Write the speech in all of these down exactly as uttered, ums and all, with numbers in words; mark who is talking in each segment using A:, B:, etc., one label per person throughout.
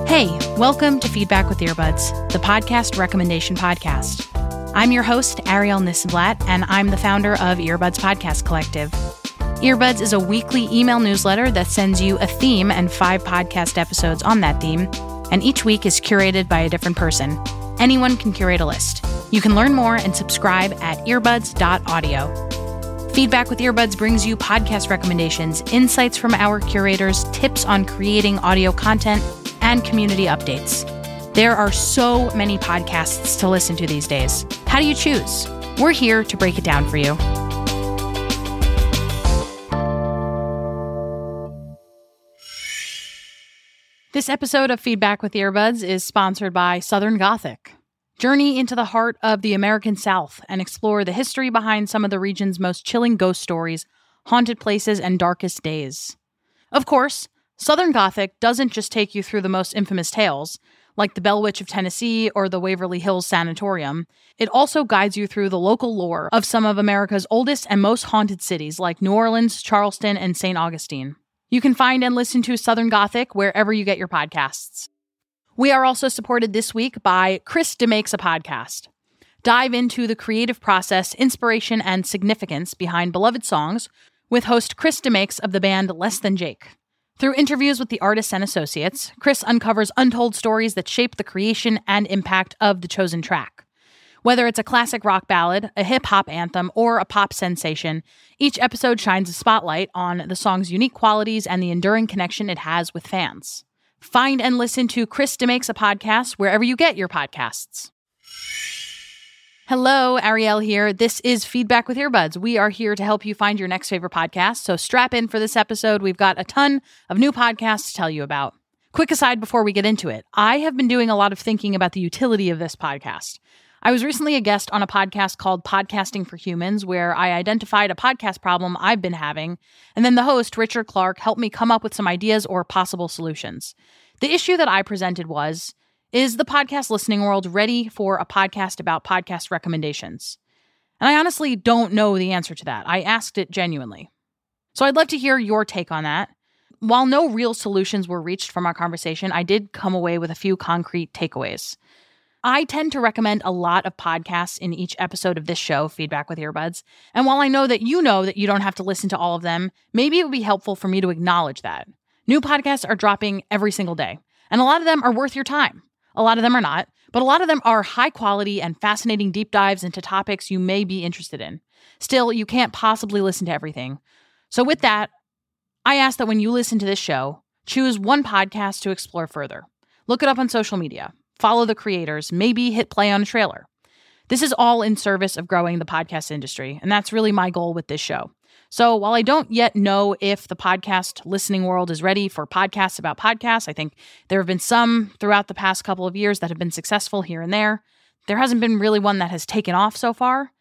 A: Hey, welcome to Feedback with Earbuds, the podcast recommendation podcast. I'm your host, Ariel Nissenblatt, and I'm the founder of Earbuds Podcast Collective. Earbuds is a weekly email newsletter that sends you a theme and five podcast episodes on that theme, and each week is curated by a different person. Anyone can curate a list. You can learn more and subscribe at earbuds dot audio. Feedback with Earbuds brings you podcast recommendations, insights from our curators, tips on creating audio content, and community updates. There are so many podcasts to listen to these days. How do you choose? We're here to break it down for you. This episode of Feedback with Earbuds is sponsored by Southern Gothic. Journey into the heart of the American South and explore the history behind some of the region's most chilling ghost stories, haunted places, and darkest days. Of course, Southern Gothic doesn't just take you through the most infamous tales, like the Bell Witch of Tennessee or the Waverly Hills Sanatorium. It also guides you through the local lore of some of America's oldest and most haunted cities, like New Orleans, Charleston, and Saint Augustine. You can find and listen to Southern Gothic wherever you get your podcasts. We are also supported this week by Chris DeMakes a Podcast. Dive into the creative process, inspiration, and significance behind beloved songs with host Chris DeMakes of the band Less Than Jake. Through interviews with the artists and associates, Chris uncovers untold stories that shape the creation and impact of the chosen track. Whether it's a classic rock ballad, a hip-hop anthem, or a pop sensation, each episode shines a spotlight on the song's unique qualities and the enduring connection it has with fans. Find and listen to Chris DeMakes a Podcast wherever you get your podcasts. Hello, Ariel here. This is Feedback with Earbuds. We are here to help you find your next favorite podcast, so strap in for this episode. We've got a ton of new podcasts to tell you about. Quick aside before we get into it, I have been doing a lot of thinking about the utility of this podcast. I was recently a guest on a podcast called Podcasting for Humans, where I identified a podcast problem I've been having, and then the host, Richard Clark, helped me come up with some ideas or possible solutions. The issue that I presented was, is the podcast listening world ready for a podcast about podcast recommendations? And I honestly don't know the answer to that. I asked it genuinely. So I'd love to hear your take on that. While no real solutions were reached from our conversation, I did come away with a few concrete takeaways. I tend to recommend a lot of podcasts in each episode of this show, Feedback with Earbuds. And while I know that you know that you don't have to listen to all of them, maybe it would be helpful for me to acknowledge that. New podcasts are dropping every single day, and a lot of them are worth your time. A lot of them are not, but a lot of them are high quality and fascinating deep dives into topics you may be interested in. Still, you can't possibly listen to everything. So with that, I ask that when you listen to this show, choose one podcast to explore further. Look it up on social media. Follow the creators, maybe hit play on a trailer. This is all in service of growing the podcast industry, and that's really my goal with this show. So while I don't yet know if the podcast listening world is ready for podcasts about podcasts, I think there have been some throughout the past couple of years that have been successful here and there. There hasn't been really one that has taken off so far.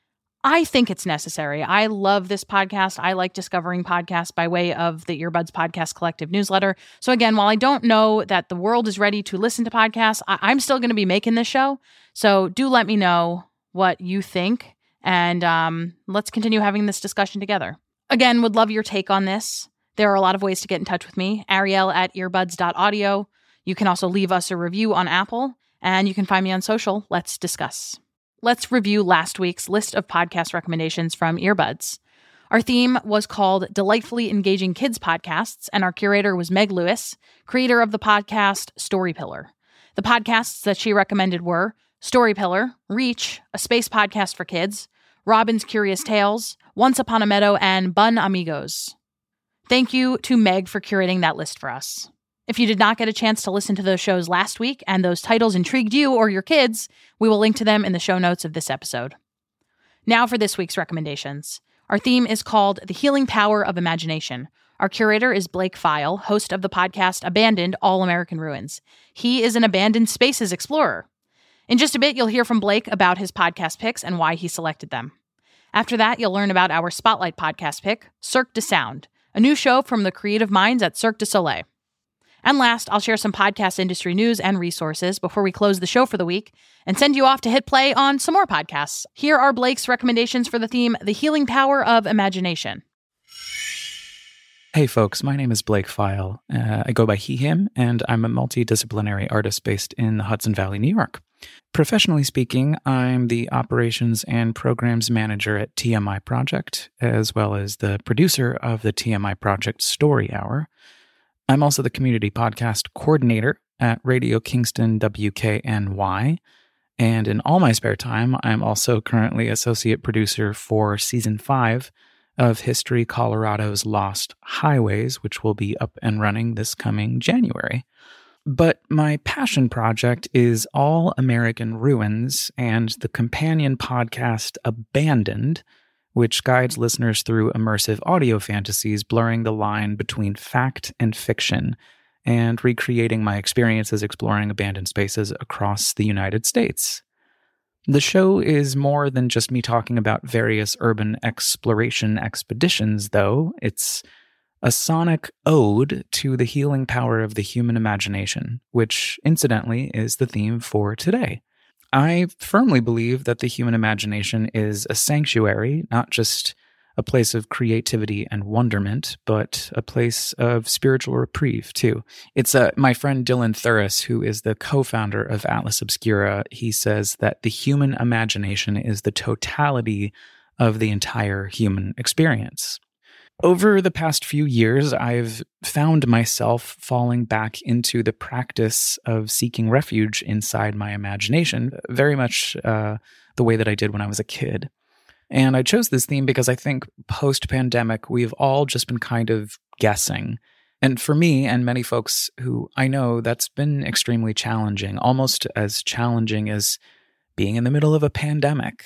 A: I think it's necessary. I love this podcast. I like discovering podcasts by way of the Earbuds Podcast Collective newsletter. So again, while I don't know that the world is ready to listen to podcasts, I- I'm still going to be making this show. So do let me know what you think. And um, let's continue having this discussion together. Again, would love your take on this. There are a lot of ways to get in touch with me. Ariel at earbuds dot audio. You can also leave us a review on Apple, and you can find me on social. Let's discuss. Let's review last week's list of podcast recommendations from Earbuds. Our theme was called Delightfully Engaging Kids Podcasts, and our curator was Meg Lewis, creator of the podcast Story Pillar. The podcasts that she recommended were Story Pillar, Reach, a space podcast for kids, Robin's Curious Tales, Once Upon a Meadow, and Bun Amigos. Thank you to Meg for curating that list for us. If you did not get a chance to listen to those shows last week and those titles intrigued you or your kids, we will link to them in the show notes of this episode. Now for this week's recommendations. Our theme is called The Healing Power of Imagination. Our curator is Blake File, host of the podcast Abandoned All-American Ruins. He is an abandoned spaces explorer. In just a bit, you'll hear from Blake about his podcast picks and why he selected them. After that, you'll learn about our Spotlight podcast pick, Cirque du Sound, a new show from the creative minds at Cirque du Soleil. And last, I'll share some podcast industry news and resources before we close the show for the week and send you off to hit play on some more podcasts. Here are Blake's recommendations for the theme, The Healing Power of Imagination.
B: Hey folks, my name is Blake File. Uh, I go by he, him, and I'm a multidisciplinary artist based in the Hudson Valley, New York. Professionally speaking, I'm the operations and programs manager at T M I Project, as well as the producer of the T M I Project Story Hour. I'm also the community podcast coordinator at Radio Kingston W K N Y, and in all my spare time, I'm also currently associate producer for Season five of History Colorado's Lost Highways, which will be up and running this coming January. But my passion project is All American Ruins and the companion podcast Abandoned, which guides listeners through immersive audio fantasies, blurring the line between fact and fiction, and recreating my experiences exploring abandoned spaces across the United States. The show is more than just me talking about various urban exploration expeditions, though. It's a sonic ode to the healing power of the human imagination, which, incidentally, is the theme for today. I firmly believe that the human imagination is a sanctuary, not just a place of creativity and wonderment, but a place of spiritual reprieve, too. It's uh, my friend Dylan Thuris, who is the co-founder of Atlas Obscura. He says that the human imagination is the totality of the entire human experience. Over the past few years, I've found myself falling back into the practice of seeking refuge inside my imagination, very much uh, the way that I did when I was a kid. And I chose this theme because I think post-pandemic, we've all just been kind of guessing. And for me and many folks who I know, that's been extremely challenging, almost as challenging as being in the middle of a pandemic.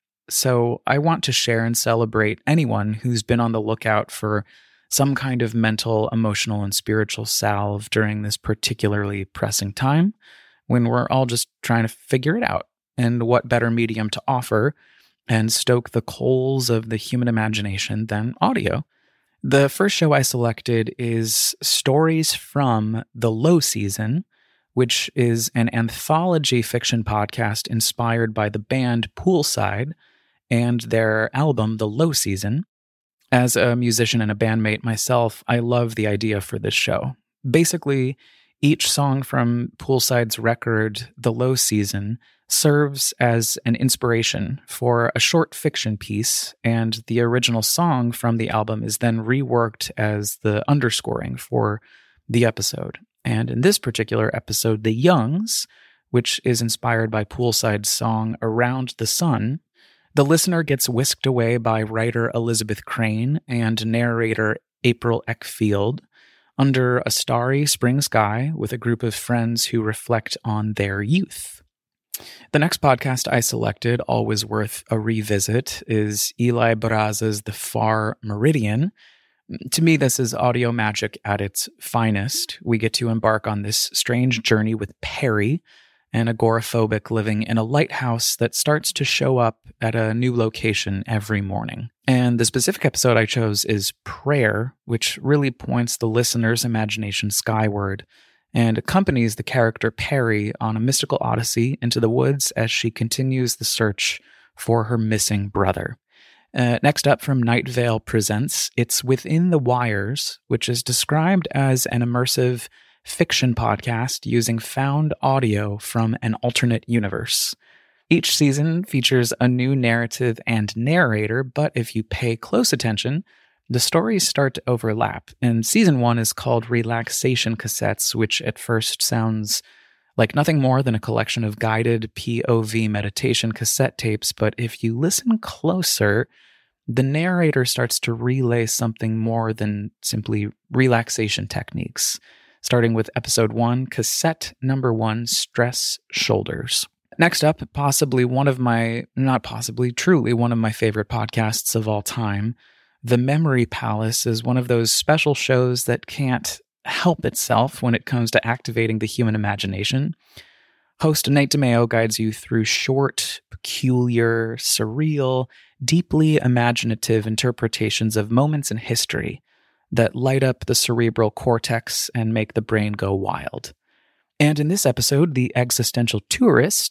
B: So I want to share and celebrate anyone who's been on the lookout for some kind of mental, emotional, and spiritual salve during this particularly pressing time when we're all just trying to figure it out. And what better medium to offer and stoke the coals of the human imagination than audio. The first show I selected is Stories from the Low Season, which is an anthology fiction podcast inspired by the band Poolside and their album The Low Season. As a musician and a bandmate myself, I love the idea for this show. Basically, each song from Poolside's record, The Low Season, serves as an inspiration for a short fiction piece, and the original song from the album is then reworked as the underscoring for the episode. And in this particular episode, The Youngs, which is inspired by Poolside's song Around the Sun, the listener gets whisked away by writer Elizabeth Crane and narrator April Eckfield under a starry spring sky with a group of friends who reflect on their youth. The next podcast I selected, always worth a revisit, is Eli Barraza's The Far Meridian. To me, this is audio magic at its finest. We get to embark on this strange journey with Perry, an agoraphobic living in a lighthouse that starts to show up at a new location every morning. And the specific episode I chose is Prayer, which really points the listener's imagination skyward and accompanies the character Perry on a mystical odyssey into the woods as she continues the search for her missing brother. Uh, next up from Night Vale Presents, it's Within the Wires, which is described as an immersive fiction podcast using found audio from an alternate universe. Each season features a new narrative and narrator, but if you pay close attention, the stories start to overlap, and season one is called Relaxation Cassettes, which at first sounds like nothing more than a collection of guided P O V meditation cassette tapes, but if you listen closer, the narrator starts to relay something more than simply relaxation techniques, starting with episode one, cassette number one, Stress Shoulders. Next up, possibly one of my, not possibly, truly one of my favorite podcasts of all time, The Memory Palace is one of those special shows that can't help itself when it comes to activating the human imagination. Host Nate DeMeo guides you through short, peculiar, surreal, deeply imaginative interpretations of moments in history that light up the cerebral cortex and make the brain go wild. And in this episode, The Existential Tourist,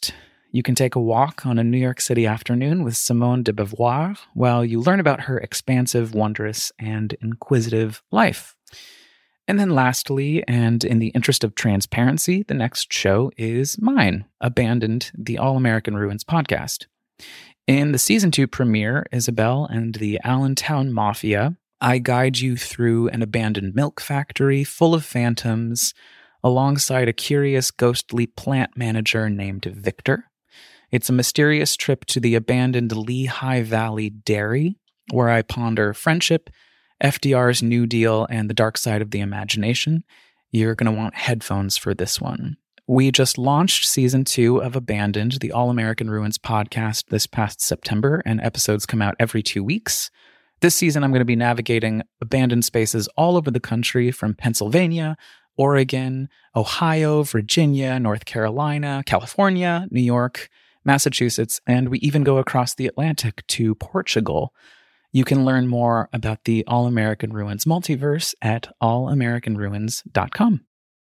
B: You can take a walk on a New York City afternoon with Simone de Beauvoir while you learn about her expansive, wondrous, and inquisitive life. And then lastly, and in the interest of transparency, the next show is mine, Abandoned, the All-American Ruins podcast. In the season two premiere, Isabel and the Allentown Mafia, I guide you through an abandoned milk factory full of phantoms, alongside a curious, ghostly plant manager named Victor. It's a mysterious trip to the abandoned Lehigh Valley Dairy, where I ponder friendship, F D R's New Deal, and the dark side of the imagination. You're going to want headphones for this one. We just launched season two of Abandoned, the All-American Ruins podcast this past September, and episodes come out every two weeks. This season, I'm going to be navigating abandoned spaces all over the country, from Pennsylvania, Oregon, Ohio, Virginia, North Carolina, California, New York, Massachusetts, and we even go across the Atlantic to Portugal. You can learn more about the All-American Ruins multiverse at all american ruins dot com.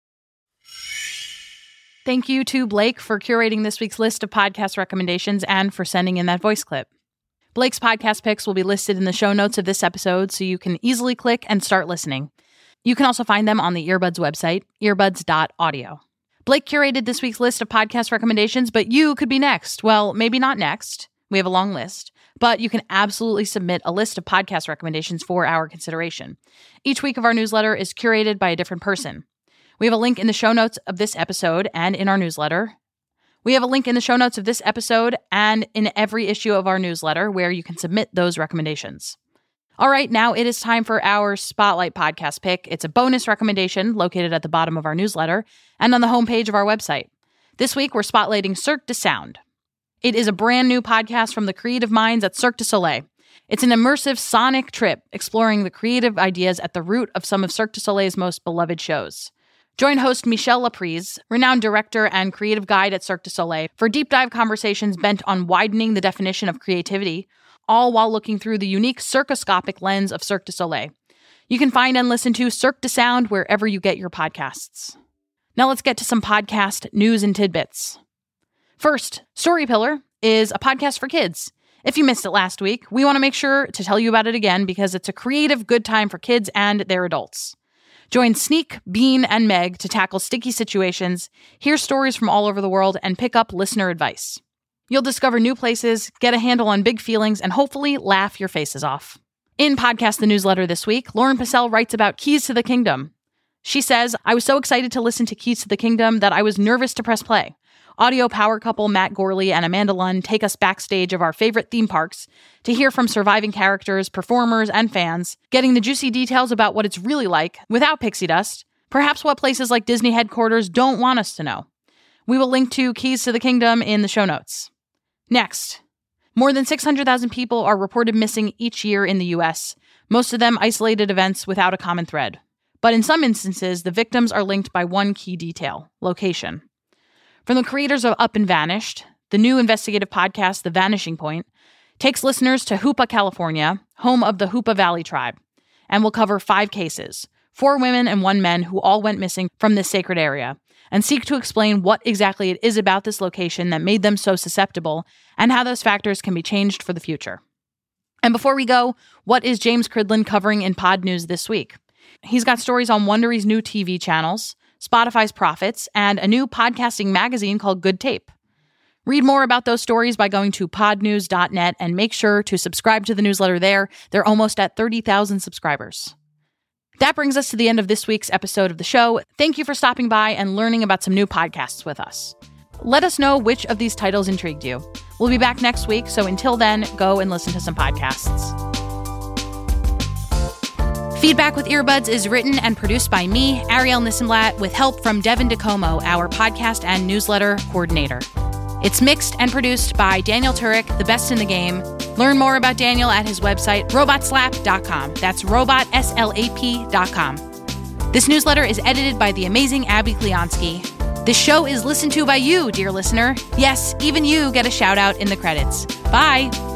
A: Thank you to Blake for curating this week's list of podcast recommendations and for sending in that voice clip. Blake's podcast picks will be listed in the show notes of this episode, so you can easily click and start listening. You can also find them on the Earbuds website, earbuds dot audio. Blake curated this week's list of podcast recommendations, but you could be next. Well, maybe not next. We have a long list. But you can absolutely submit a list of podcast recommendations for our consideration. Each week of our newsletter is curated by a different person. We have a link in the show notes of this episode and in our newsletter. We have a link in the show notes of this episode and in every issue of our newsletter where you can submit those recommendations. All right, now it is time for our Spotlight podcast pick. It's a bonus recommendation located at the bottom of our newsletter and on the homepage of our website. This week, we're spotlighting Cirque du Sound. It is a brand new podcast from the creative minds at Cirque du Soleil. It's an immersive sonic trip exploring the creative ideas at the root of some of Cirque du Soleil's most beloved shows. Join host Michel Laprise, renowned director and creative guide at Cirque du Soleil, for deep dive conversations bent on widening the definition of creativity, all while looking through the unique circoscopic lens of Cirque du Soleil. You can find and listen to Cirque du Sound wherever you get your podcasts. Now let's get to some podcast news and tidbits. First, Story Pillar is a podcast for kids. If you missed it last week, we want to make sure to tell you about it again because it's a creative good time for kids and their adults. Join Sneak, Bean, and Meg to tackle sticky situations, hear stories from all over the world, and pick up listener advice. You'll discover new places, get a handle on big feelings, and hopefully laugh your faces off. In Podcast the Newsletter this week, Lauren Passell writes about Keys to the Kingdom. She says, I was so excited to listen to Keys to the Kingdom that I was nervous to press play. Audio power couple Matt Gorley and Amanda Lund take us backstage of our favorite theme parks to hear from surviving characters, performers, and fans, getting the juicy details about what it's really like without pixie dust, perhaps what places like Disney headquarters don't want us to know. We will link to Keys to the Kingdom in the show notes. Next, more than six hundred thousand people are reported missing each year in the U S, most of them isolated events without a common thread. But in some instances, the victims are linked by one key detail: location. From the creators of Up and Vanished, the new investigative podcast, The Vanishing Point, takes listeners to Hoopa, California, home of the Hoopa Valley tribe, and will cover five cases, four women and one man who all went missing from this sacred area, and seek to explain what exactly it is about this location that made them so susceptible, and how those factors can be changed for the future. And before we go, what is James Cridland covering in Pod News this week? He's got stories on Wondery's new T V channels, Spotify's profits, and a new podcasting magazine called Good Tape. Read more about those stories by going to pod news dot net and make sure to subscribe to the newsletter there. They're almost at thirty thousand subscribers. That brings us to the end of this week's episode of the show. Thank you for stopping by and learning about some new podcasts with us. Let us know which of these titles intrigued you. We'll be back next week, so until then, go and listen to some podcasts. Feedback with Earbuds is written and produced by me, Ariel Nissenblatt, with help from Devin DeComo, our podcast and newsletter coordinator. It's mixed and produced by Daniel Turek, the best in the game. Learn more about Daniel at his website, robot slap dot com. That's robot slap dot com. This newsletter is edited by the amazing Abby Kleonsky. This show is listened to by you, dear listener. Yes, even you get a shout out in the credits. Bye!